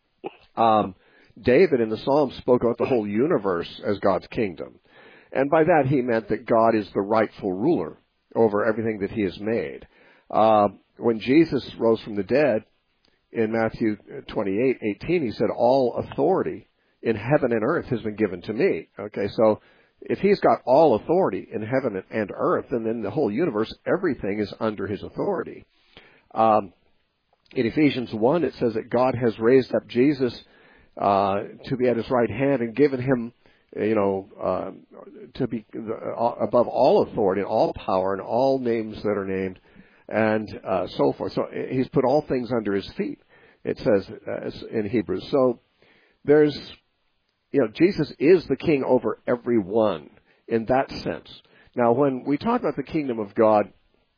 um, David in the Psalms spoke about the whole universe as God's kingdom. And by that he meant that God is the rightful ruler over everything that he has made. Uh, when Jesus rose from the dead in Matthew twenty-eight eighteen, he said, all authority in heaven and earth has been given to me. Okay, so if he's got all authority in heaven and earth, and then the whole universe, everything is under his authority. Um, in Ephesians one, it says that God has raised up Jesus uh, to be at his right hand and given him, you know, uh, to be above all authority and all power and all names that are named and uh, so forth. So he's put all things under his feet, it says uh, in Hebrews. So there's, you know, Jesus is the king over everyone in that sense. Now, when we talk about the kingdom of God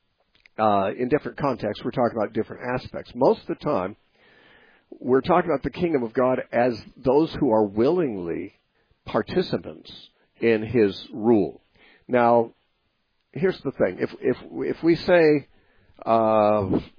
uh, in different contexts, we're talking about different aspects. Most of the time, we're talking about the kingdom of God as those who are willingly participants in his rule. Now, here's the thing. If if if we say, uh,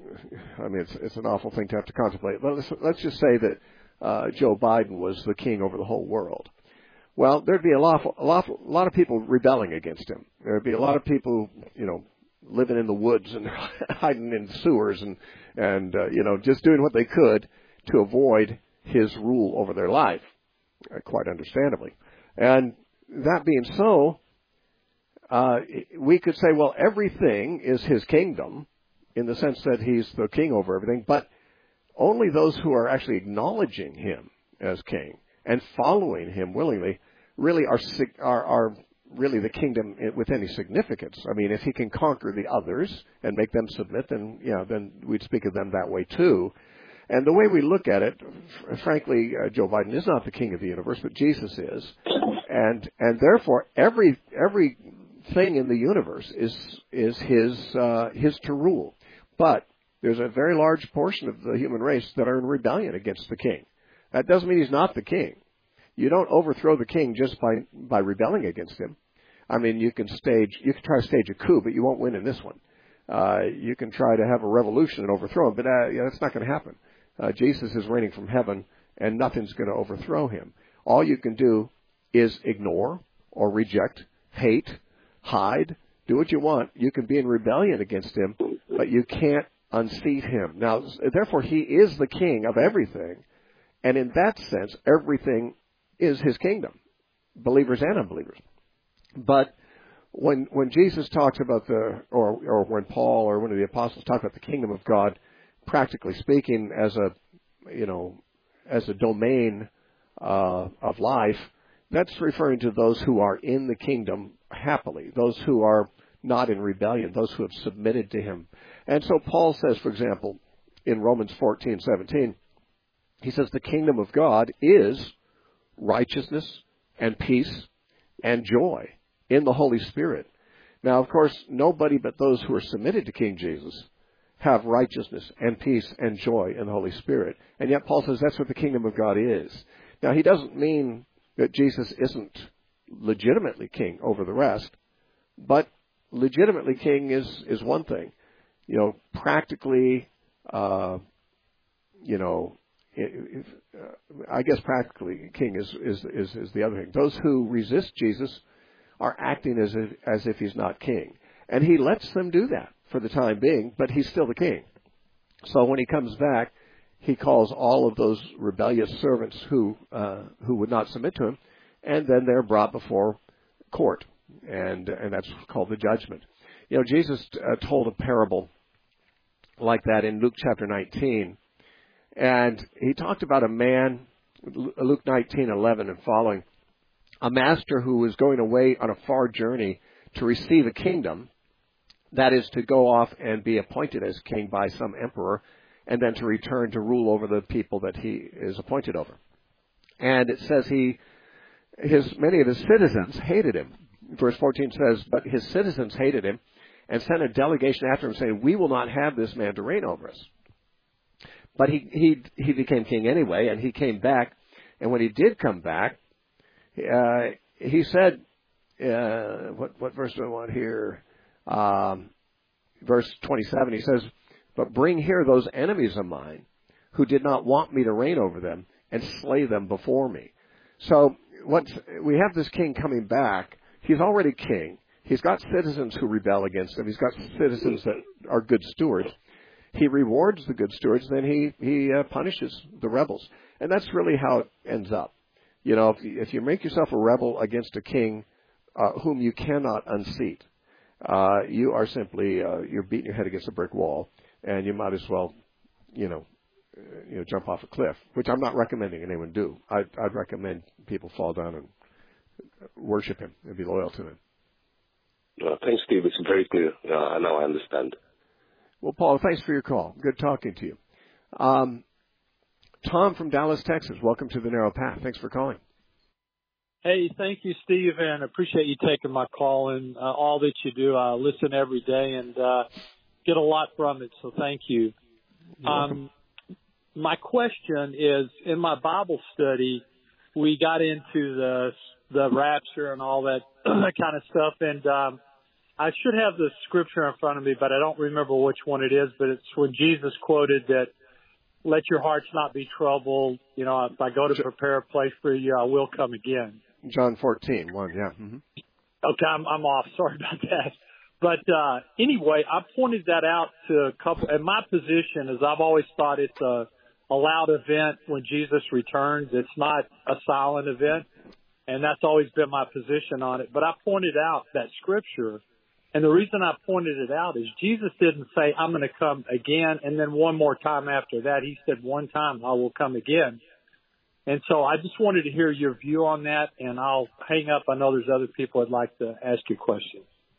I mean, it's, it's an awful thing to have to contemplate, but let's, let's just say that uh, Joe Biden was the king over the whole world. Well, there'd be a lot, a lot, a lot of people rebelling against him. There'd be a lot of people, you know, living in the woods and hiding in sewers and, and uh, you know, just doing what they could to avoid his rule over their life, uh, quite understandably. And that being so, uh, we could say, well, everything is his kingdom in the sense that he's the king over everything, but only those who are actually acknowledging him as king and following him willingly really are, are, are really the kingdom with any significance. I mean, if he can conquer the others and make them submit, then, you know, then we'd speak of them that way too. And the way we look at it, frankly, uh, Joe Biden is not the king of the universe, but Jesus is. And, and therefore, every, every thing in the universe is, is his, uh, his to rule. But there's a very large portion of the human race that are in rebellion against the king. That doesn't mean he's not the king. You don't overthrow the king just by, by rebelling against him. I mean, you can stage, you can try to stage a coup, but you won't win in this one. Uh, you can try to have a revolution and overthrow him, but uh, yeah, that's not going to happen. Uh, Jesus is reigning from heaven, and nothing's going to overthrow him. All you can do is ignore or reject, hate, hide, do what you want. You can be in rebellion against him, but you can't unseat him. Now, therefore, he is the king of everything, and in that sense, everything is his kingdom, believers and unbelievers. But when when Jesus talks about the, or or when Paul or one of the apostles talk about the kingdom of God, practically speaking, as a, you know, as a domain uh, of life, that's referring to those who are in the kingdom happily, those who are not in rebellion, those who have submitted to him. And so Paul says, for example, in Romans fourteen seventeen, he says the kingdom of God is righteousness and peace and joy in the Holy Spirit. Now, of course, nobody but those who are submitted to King Jesus have righteousness and peace and joy in the Holy Spirit. And yet Paul says that's what the kingdom of God is. Now, he doesn't mean that Jesus isn't legitimately king over the rest, but legitimately king is, is one thing. You know, practically, uh, you know, if, uh, I guess practically king is, is, is, is the other thing. Those who resist Jesus are acting as if, as if he's not king. And he lets them do that for the time being, but he's still the king. So when he comes back, he calls all of those rebellious servants who uh, who would not submit to him, and then they're brought before court, and and that's called the judgment. You know, Jesus uh, told a parable like that in Luke chapter nineteen, and he talked about a man, Luke nineteen eleven and following. a master who was going away on a far journey to receive a kingdom, that is to go off and be appointed as king by some emperor, and then to return to rule over the people that he is appointed over. And it says he, his many of his citizens hated him. Verse fourteen says, but his citizens hated him and sent a delegation after him saying, we will not have this man to reign over us. But he, he, he became king anyway, and he came back. And when he did come back, uh, he said, uh, what, what verse do I want here? Um, verse twenty-seven, he says, but bring here those enemies of mine who did not want me to reign over them and slay them before me. So what, we have this king coming back. He's already king. He's got citizens who rebel against him. He's got citizens that are good stewards. He rewards the good stewards, then he, he uh, punishes the rebels. And that's really how it ends up. You know, if you, if you make yourself a rebel against a king uh, whom you cannot unseat, uh, you are simply, uh, you're beating your head against a brick wall, and you might as well, you know, uh, you know, jump off a cliff, which I'm not recommending anyone do. I'd, I'd recommend people fall down and worship him and be loyal to him.
Uh, thanks, Steve. It's very clear. Uh, now I understand.
Well, Paul, thanks for your call. Good talking to you. Um, Tom from Dallas, Texas, welcome to the Narrow Path. Thanks for calling.
Hey, thank you, Steve, and appreciate you taking my call and uh, all that you do. I listen every day and uh, get a lot from it, so thank you. Um, my question is, in my Bible study, we got into the the rapture and all that kind of stuff, and um, I should have the scripture in front of me, but I don't remember which one it is, but it's when Jesus quoted that, let your hearts not be troubled. You know, if I go to prepare a place for you, I will come again.
John fourteen, one, yeah. Mm-hmm.
Okay, I'm, I'm off. Sorry about that. But uh, anyway, I pointed that out to a couple. And my position is I've always thought it's a, a loud event when Jesus returns. It's not a silent event. And that's always been my position on it. But I pointed out that scripture. And the reason I pointed it out is Jesus didn't say, I'm going to come again, and then one more time after that. He said, one time I will come again. And so I just wanted to hear your view on that, and I'll hang up. I know there's other people I'd like to ask you questions.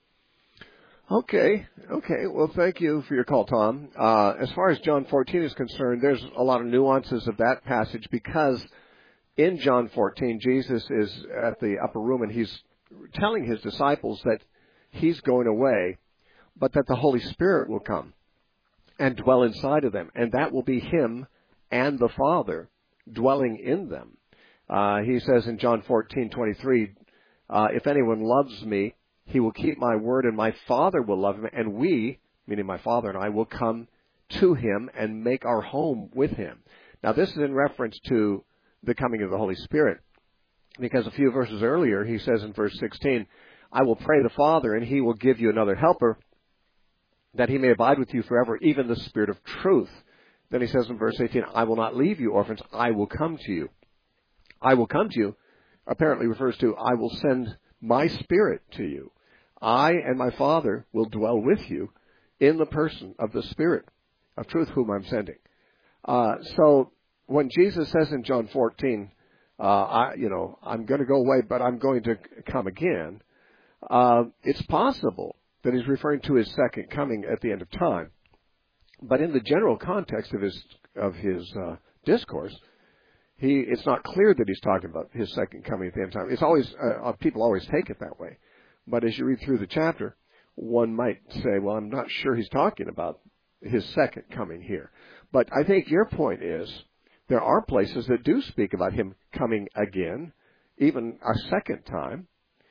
Okay. Okay. Well, thank you for your call, Tom. Uh, as far as John fourteen is concerned, there's a lot of nuances of that passage because in John fourteen, Jesus is at the upper room, and he's telling his disciples that he's going away, but that the Holy Spirit will come and dwell inside of them, and that will be him and the Father dwelling in them. Uh, he says in John fourteen twenty-three, uh, if anyone loves me, he will keep my word, and my Father will love him, and we, meaning my Father and I, will come to him and make our home with him. Now, this is in reference to the coming of the Holy Spirit, because a few verses earlier, he says in verse sixteen, I will pray the Father, and he will give you another helper, that he may abide with you forever, even the Spirit of truth. Then he says in verse eighteen, I will not leave you orphans, I will come to you. I will come to you apparently refers to, I will send my Spirit to you. I and my Father will dwell with you in the person of the Spirit of truth whom I'm sending. Uh, so when Jesus says in John fourteen, uh, I, you know, I'm going to go away, but I'm going to come again, uh, it's possible that he's referring to his second coming at the end of time. But in the general context of his of his uh, discourse, he it's not clear that he's talking about his second coming at the end of time. It's always uh, people always take it that way. But as you read through the chapter, one might say, well, I'm not sure he's talking about his second coming here. But I think your point is there are places that do speak about him coming again, even a second time.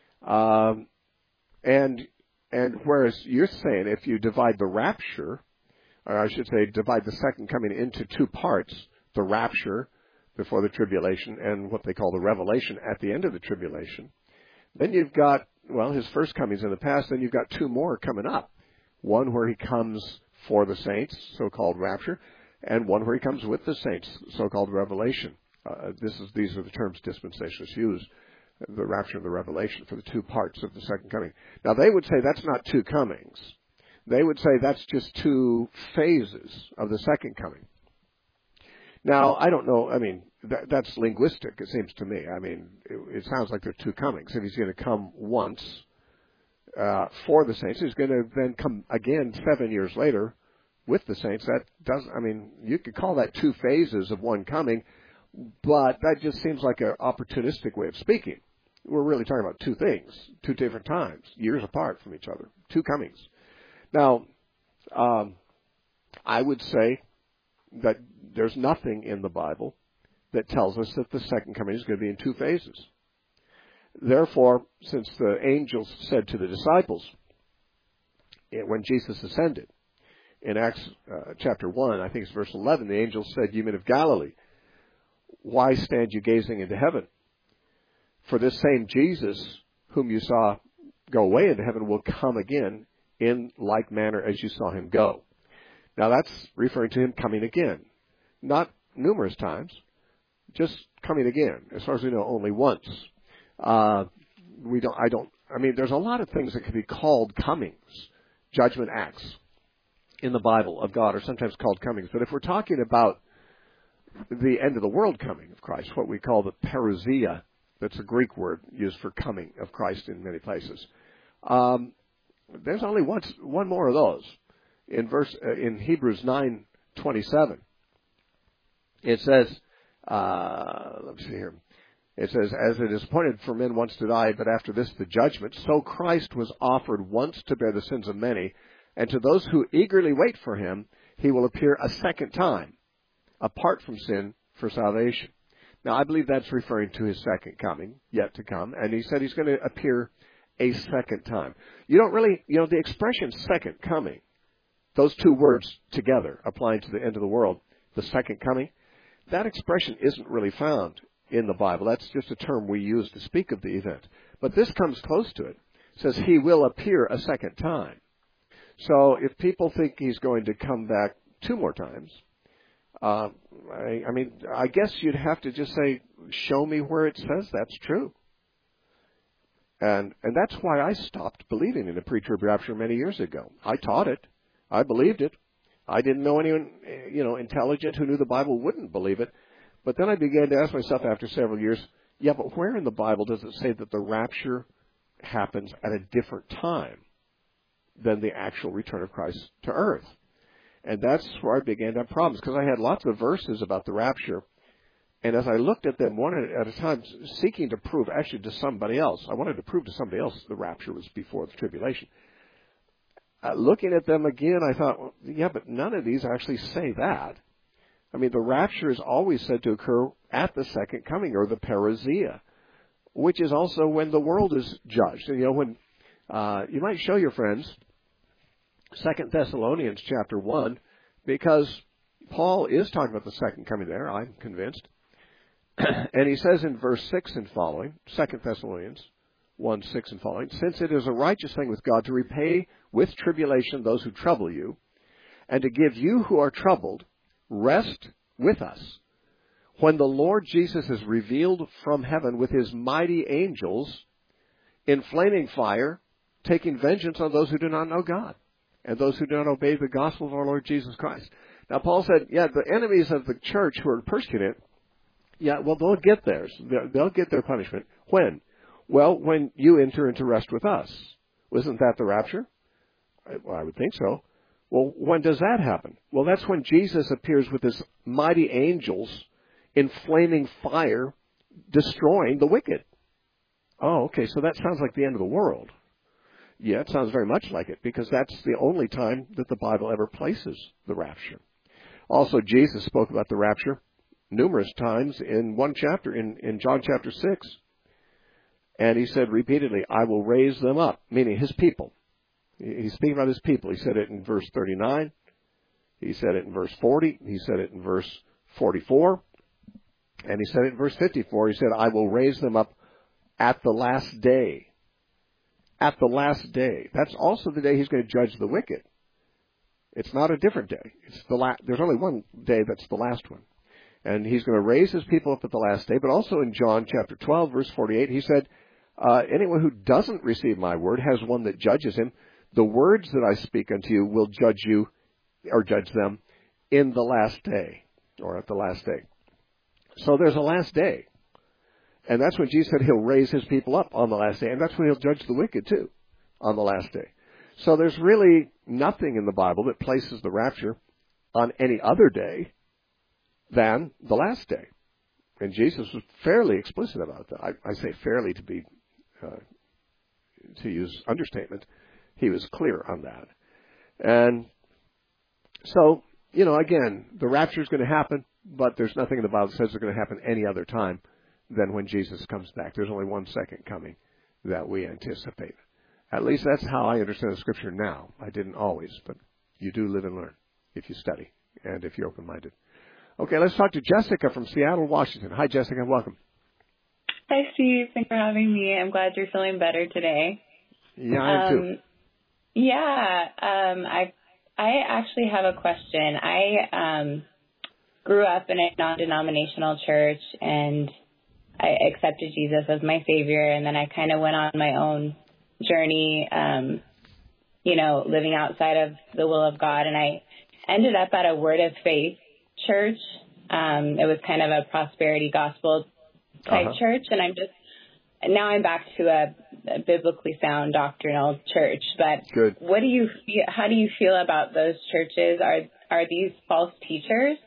Um, and and whereas you're saying if you divide the rapture, or I should say divide the second coming into two parts, the rapture before the tribulation and what they call the revelation at the end of the tribulation, then you've got, well, his first coming's in the past, then you've got two more coming up. One where he comes for the saints, so-called rapture, and one where he comes with the saints, so-called revelation. Uh, this is These are the terms dispensationalists use, the rapture and the revelation, for the two parts of the second coming. Now, they would say that's not two comings. They would say that's just two phases of the second coming. Now, I don't know, I mean, that, that's linguistic, it seems to me. I mean, it, it sounds like there are two comings. If he's going to come once uh, for the saints, he's going to then come again seven years later with the saints. That does, I mean, you could call that two phases of one coming, but that just seems like an opportunistic way of speaking. We're really talking about two things, two different times, years apart from each other, two comings. Now, um, I would say that there's nothing in the Bible that tells us that the second coming is going to be in two phases. Therefore, since the angels said to the disciples, when Jesus ascended, in Acts uh, chapter one, I think it's verse eleven, the angels said, "Ye men of Galilee, why stand you gazing into heaven? For this same Jesus, whom you saw go away into heaven, will come again in like manner as you saw him go." Now that's referring to him coming again. Not numerous times, just coming again. As far as we know, only once. Uh, we don't, I don't, I mean, there's a lot of things that can be called comings, judgment acts in the Bible of God are sometimes called comings. But if we're talking about the end of the world coming of Christ, what we call the parousia, that's a Greek word used for coming of Christ in many places. Um, there's only once, one more of those. In verse uh, in Hebrews nine twenty-seven, it says, uh, let me see here. It says, "As it is appointed for men once to die, but after this the judgment, so Christ was offered once to bear the sins of many, and to those who eagerly wait for him, he will appear a second time, apart from sin, for salvation." Now, I believe that's referring to his second coming, yet to come, and he said he's going to appear a second time. You don't really, you know, the expression second coming, those two words together, applying to the end of the world, the second coming, that expression isn't really found in the Bible. That's just a term we use to speak of the event. But this comes close to it. It says he will appear a second time. So if people think he's going to come back two more times, uh, I, I mean, I guess you'd have to just say, show me where it says that's true. And and that's why I stopped believing in a pre-trib rapture many years ago. I taught it. I believed it. I didn't know anyone, you know, intelligent who knew the Bible wouldn't believe it. But then I began to ask myself after several years, yeah, but where in the Bible does it say that the rapture happens at a different time than the actual return of Christ to earth? And that's where I began to have problems, because I had lots of verses about the rapture. And as I looked at them one at a time, seeking to prove, actually to somebody else, I wanted to prove to somebody else the rapture was before the tribulation. Uh, looking at them again, I thought, well, yeah, but none of these actually say that. I mean, the rapture is always said to occur at the second coming, or the parousia, which is also when the world is judged. And, you know, when uh, you might show your friends Second Thessalonians chapter one, because Paul is talking about the second coming there, I'm convinced. And he says in verse six and following, Second Thessalonians one, six and following, "Since it is a righteous thing with God to repay with tribulation those who trouble you, and to give you who are troubled rest with us, when the Lord Jesus is revealed from heaven with his mighty angels in flaming fire, taking vengeance on those who do not know God, and those who do not obey the gospel of our Lord Jesus Christ." Now, Paul said, yeah, the enemies of the church who are persecuted, yeah, well, they'll get theirs. They'll get their punishment. When? Well, when you enter into rest with us. Wasn't that the rapture? Well, I would think so. Well, when does that happen? Well, that's when Jesus appears with his mighty angels in flaming fire, destroying the wicked. Oh, okay, so that sounds like the end of the world. Yeah, it sounds very much like it, because that's the only time that the Bible ever places the rapture. Also, Jesus spoke about the rapture numerous times in one chapter, in, in John chapter six. And he said repeatedly, "I will raise them up," meaning his people. He's speaking about his people. He said it in verse thirty-nine. He said it in verse forty. He said it in verse forty-four. And he said it in verse fifty-four. He said, "I will raise them up at the last day." At the last day. That's also the day he's going to judge the wicked. It's not a different day. It's the la- There's only one day that's the last one. And he's going to raise his people up at the last day. But also in John chapter twelve, verse forty-eight, he said, uh, anyone who doesn't receive my word has one that judges him. The words that I speak unto you will judge you, or judge them, in the last day. or at the last day. So there's a last day. And that's when Jesus said he'll raise his people up on the last day. And that's when he'll judge the wicked, too, on the last day. So there's really nothing in the Bible that places the rapture on any other day than the last day. And Jesus was fairly explicit about that. I, I say fairly to be, uh, to use understatement. He was clear on that. And so, you know, again, the rapture is going to happen, but there's nothing in the Bible that says it's going to happen any other time than when Jesus comes back. There's only one second coming that we anticipate. At least that's how I understand the Scripture now. I didn't always, but you do live and learn if you study and if you're open-minded. Okay, let's talk to Jessica from Seattle, Washington. Hi, Jessica. Welcome.
Hi, Steve. Thanks for having me. I'm glad you're feeling better today.
Yeah, I am too.
Um, yeah, um, I I actually have a question. I um, grew up in a non-denominational church, and I accepted Jesus as my Savior, and then I kind of went on my own journey, um, you know, living outside of the will of God, and I ended up at a Word of Faith church. Um, it was kind of a prosperity gospel type uh-huh. church, and I'm just now I'm back to a, a biblically sound doctrinal church. But
Good.
what do you how do you feel about those churches? Are are these false teachers?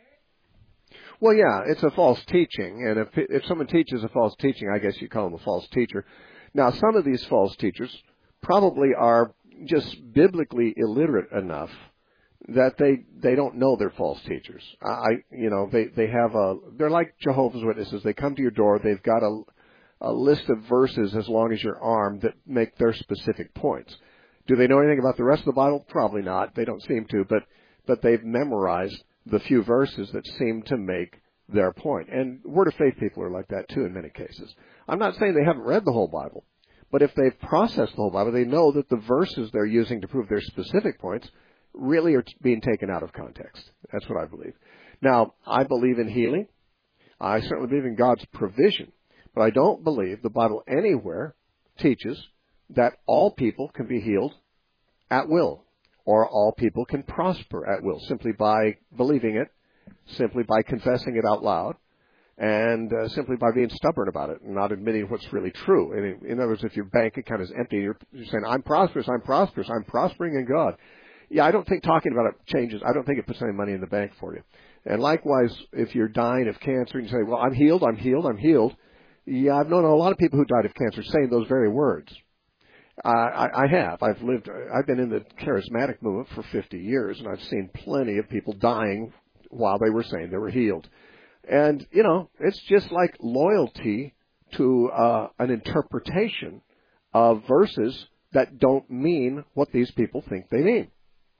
Well, yeah, it's a false teaching, and if if someone teaches a false teaching, I guess you call them a false teacher. Now, some of these false teachers probably are just biblically illiterate enough that they they don't know they're false teachers. I you know they they have a they're like Jehovah's Witnesses. They come to your door. They've got a a list of verses as long as your arm that make their specific points. Do they know anything about the rest of the Bible? Probably not. They don't seem to, but but they've memorized the few verses that seem to make their point. And Word of Faith people are like that too in many cases. I'm not saying they haven't read the whole Bible, but if they've processed the whole Bible, they know that the verses they're using to prove their specific points really are being taken out of context. That's what I believe. Now, I believe in healing. I certainly believe in God's provision, but I don't believe the Bible anywhere teaches that all people can be healed at will, or all people can prosper at will simply by believing it, simply by confessing it out loud, and uh, simply by being stubborn about it and not admitting what's really true. And in, in other words, if your bank account is empty, you're, you're saying, I'm prosperous, I'm prosperous, I'm prospering in God. Yeah, I don't think talking about it changes. I don't think it puts any money in the bank for you. And likewise, if you're dying of cancer and you say, well, I'm healed, I'm healed, I'm healed. Yeah, I've known a lot of people who died of cancer saying those very words. Uh, I, I have. I've lived, I've been in the charismatic movement for fifty years, and I've seen plenty of people dying while they were saying they were healed. And, you know, it's just like loyalty to uh, an interpretation of verses that don't mean what these people think they mean.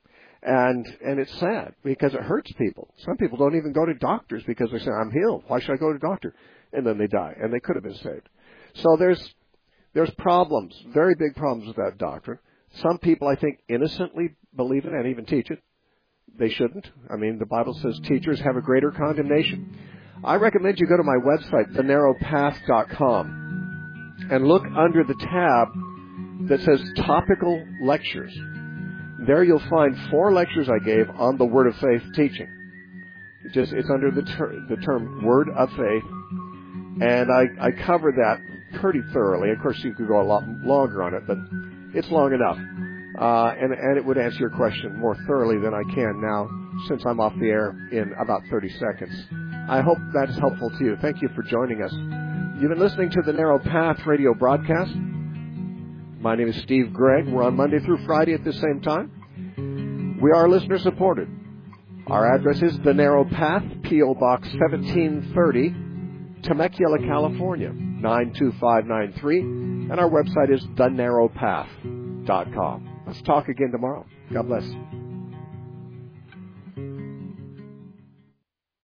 And and it's sad because it hurts people. Some people don't even go to doctors because they say, I'm healed. Why should I go to a doctor? And then they die, and they could have been saved. So there's there's problems, very big problems with that doctrine. Some people, I think, innocently believe it and even teach it. They shouldn't. I mean, the Bible says teachers have a greater condemnation. I recommend you go to my website, the narrow path dot com, and look under the tab that says Topical Lectures. There you'll find four lectures I gave on the Word of Faith teaching. It just it's under the, ter- the term Word of Faith, and I, I cover that pretty thoroughly. Of course, you could go a lot longer on it, but it's long enough. Uh, and, and it would answer your question more thoroughly than I can now, since I'm off the air in about thirty seconds. I hope that's helpful to you. Thank you for joining us. You've been listening to the Narrow Path radio broadcast. My name is Steve Gregg. We're on Monday through Friday at the same time. We are listener-supported. Our address is The Narrow Path, P O. Box seventeen thirty, Temecula, California, nine two five nine three. And our website is the narrow path dot com. Let's talk again tomorrow. God bless.